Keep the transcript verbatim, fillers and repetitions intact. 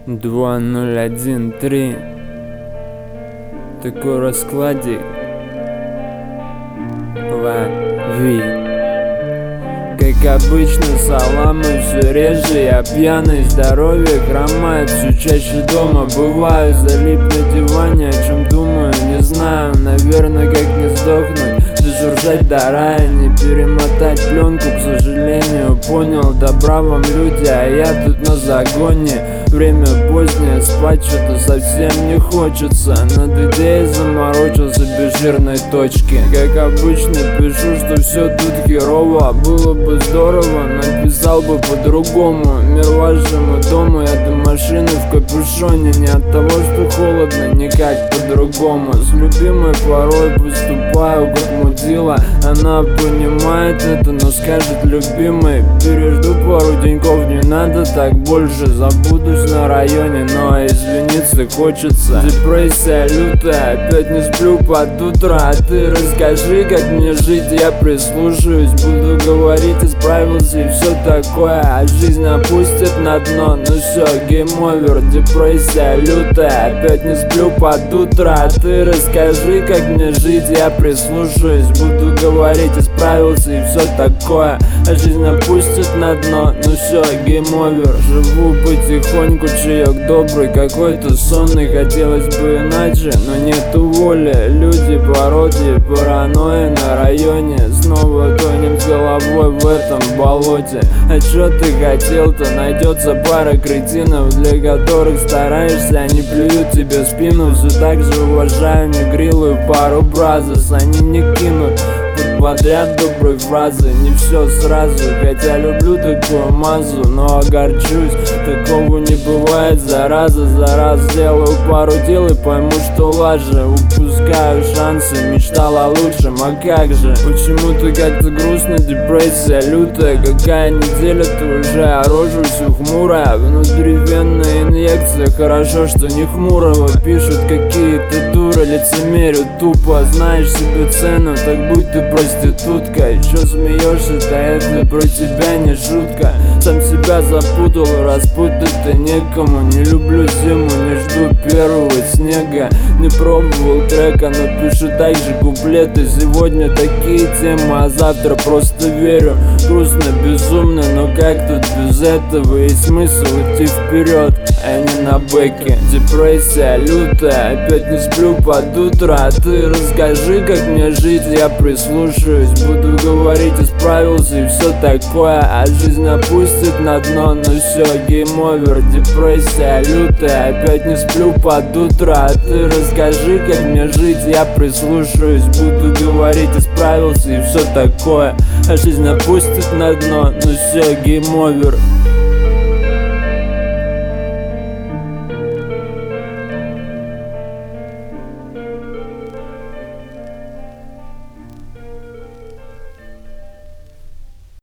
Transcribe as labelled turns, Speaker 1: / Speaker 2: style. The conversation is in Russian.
Speaker 1: Два ноль один три. Такой раскладик. Лови. Как обычно, саламы все реже. Я пьяный, здоровье хромает все чаще дома. Бываю, залип на диване, о чем думаю, не знаю. Наверное, как не сдохнуть, зажуржать до рая, не перемотать пленку, к сожалению. Понял, добра вам люди, а я тут на загоне. Время позднее, спать что-то совсем не хочется. Над идеей заморочился без жирной точки. Как обычно пишу, что все тут херово. Было бы здорово, написал бы по-другому. Мир вашему дому, я до машины в капюшоне. Не от того, что холодно, никак по-другому. С любимой порой поступаю как мудила. Она понимает это, но скажет: любимый, пережду пару деньков, не надо так больше. Забудусь на районе, но извиниться хочется. Депрессия лютая, опять не сплю под утро. А ты расскажи, как мне жить, я прислушаюсь. Буду говорить, исправился и все такое. А жизнь опустит на дно, ну все, гейм-овер. Депрессия лютая, опять не сплю под утро. А ты расскажи, как мне жить, я прислушаюсь. Буду говорить, исправился и все такое. А жизнь опустит на дно, ну все, гейм-овер. Живу потихоньку, чаек добрый, какой-то сонный. Хотелось бы иначе, но нету воли. Люди пародии, паранойи на районе. Снова тонем с головой в этом болоте. А чё ты хотел-то? Найдется пара кретинов, для которых стараешься, они плюют тебе в спину. Все так же уважаю негрилую пару бразос. Они не кинут подряд доброй фразы, не все сразу. Хотя люблю такую мазу, но огорчусь, такого не бывает, зараза за раз. Сделаю пару дел и пойму, что лажа. Упускаю шансы, мечтал о лучшем, а как же? Почему-то как-то грустно, депрессия лютая. Какая неделя, ты уже а рожа всю хмурая. Внутривенная инъекция, хорошо, что не хмурого. Пишут какие-то дуры, лицемерю тупо. Знаешь себе цену, так будь ты проститутка. И чё смеешься-то, это про тебя не шутка. Сам себя запутал, распутать-то некому. Не люблю зиму, не жду первого снега. Не пробовал трека, но пишу так же куплеты. Сегодня такие темы, а завтра просто верю. Грустно, безумно, но как тут без этого? Есть смысл идти вперед, а не на бэке. Депрессия лютая, опять не сплю под утро. А ты расскажи, как мне жить, я прислушаюсь. Буду говорить, исправился и все такое. А жизнь опустит на дно, ну все, гейм-овер. Депрессия лютая, опять не сплю под утро. А ты расскажи, как мне жить, я прислушаюсь. Буду говорить, исправился и все такое. А жизнь опустит на дно, ну все, гейм-овер.